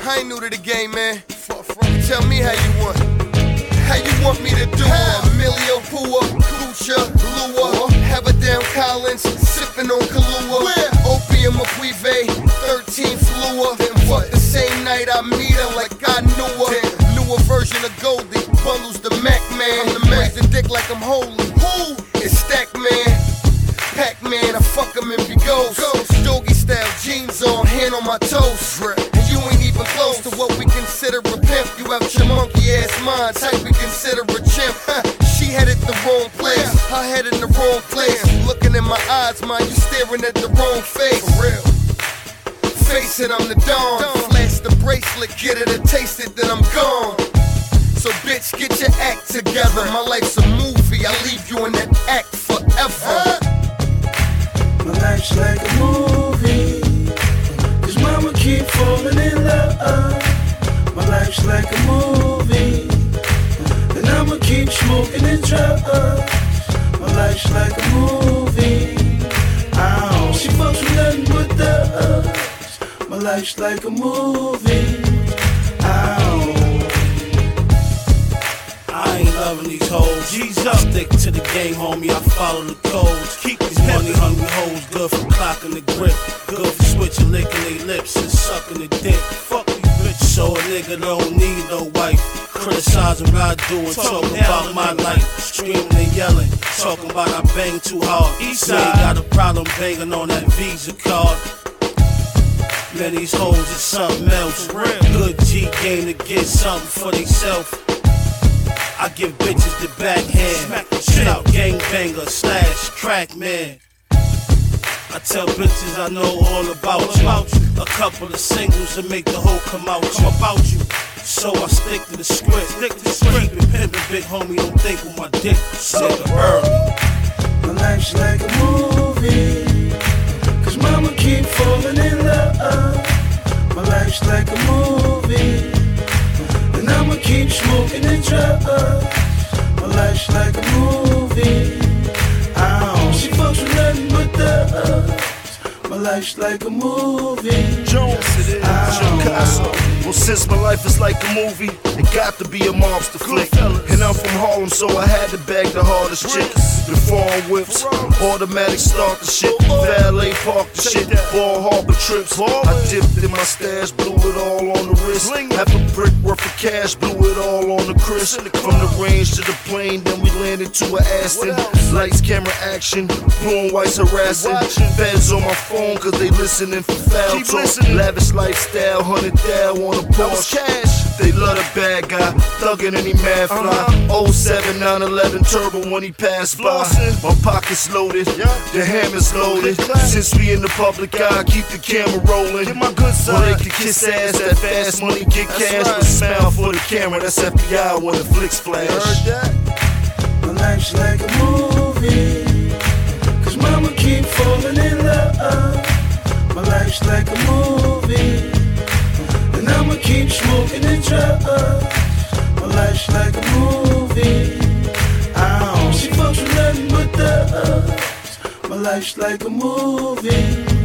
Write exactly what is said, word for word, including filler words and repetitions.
I ain't new to the game, man. Tell me how you want. How you want me to do it? Emilio Pua, Lucha, Lua, have a down Collins, sipping on Kahlua. Opium Aquive, thirteen Flua. What? The same night I meet her like I knew her. Newer version of Goldie, bundles the Mac Man. The Mac the dick like I'm holy. Who? It's Stack Man. Pac-Man, I fuck him if he goes. Stogie style jeans on, hand on my toes. And you ain't even close to what we consider a pimp. You out your monkey ass mind, type we consider a chimp. She headed the wrong place, I headed in the wrong place. Looking in my eyes, man, you staring at the wrong face. For real. Face it, I'm the dawn. Flash the bracelet, get it a taste it, then I'm gone. So bitch, get your act together. My life's a movie, I leave you in that act forever. My life's like a movie, cause mama keep falling in love. My life's like a movie, and I'ma keep smoking and drugs. My life's like a movie, ow, she fucks with nothing but thugs. My life's like a movie, ow. I ain't loving these hoes. G's up, stick to the game, homie. I follow the codes. Keep these money hungry hoes good for clocking the grip, good for switching, licking their lips and sucking the dick. Fuck these bitches, so a nigga don't need no wife. Criticizing what I do and talking about my life, screaming and yelling, talking about I bang too hard. East side got a problem banging on that Visa card. Man, these hoes is something else. Good G game to get something for theyself. I give bitches the backhand, shit out gangbanger slash crack man. I tell bitches I know all about you. A couple of singles to make the whole come out. Come about you. So I stick to the script. Stick to the script. Keep it pimpin', big homie. Don't think with my dick. Nigga early. My life's like a movie, cause mama keep falling in love. My life's like a movie, and I'ma keep smoking and drugs. My life's like a movie, ow, she fucks with nothing but thugs. My life's like a movie, Jones, it is, Joe Castle. Well, since my life is like a movie, it got to be a mobster flick. And I'm from Harlem, so I had to bag the hardest chicks. The foreign whips, automatic start the shit, valet park the shit, Ball Harbor trips. I dipped in my stash, blew it all on the wrist. Half a brick worth of cash, blew it all on the crisp. From the range to the plane, then we landed to an Aston. Lights, camera, action, blue and white's harassing. Feds on my phone, cause they listening for foul talk. Lavish lifestyle, hundred thou on a Porsche. They love the bad guy, thuggin' and he mad fly. oh seven, nine eleven turbo when he passed by. My pockets loaded, the hammer's loaded. Since we in the public eye, keep the camera rolling. Well, they can kiss ass, that fast money get cash. But smile for the camera, that's F B I when the flicks flash. my life's like a movie, cause mama keep falling in love. My life's like a movie, and I'ma keep smoking and drugs. My life's like a movie, ow, she fucks with nothing but thugs. My life's like a movie.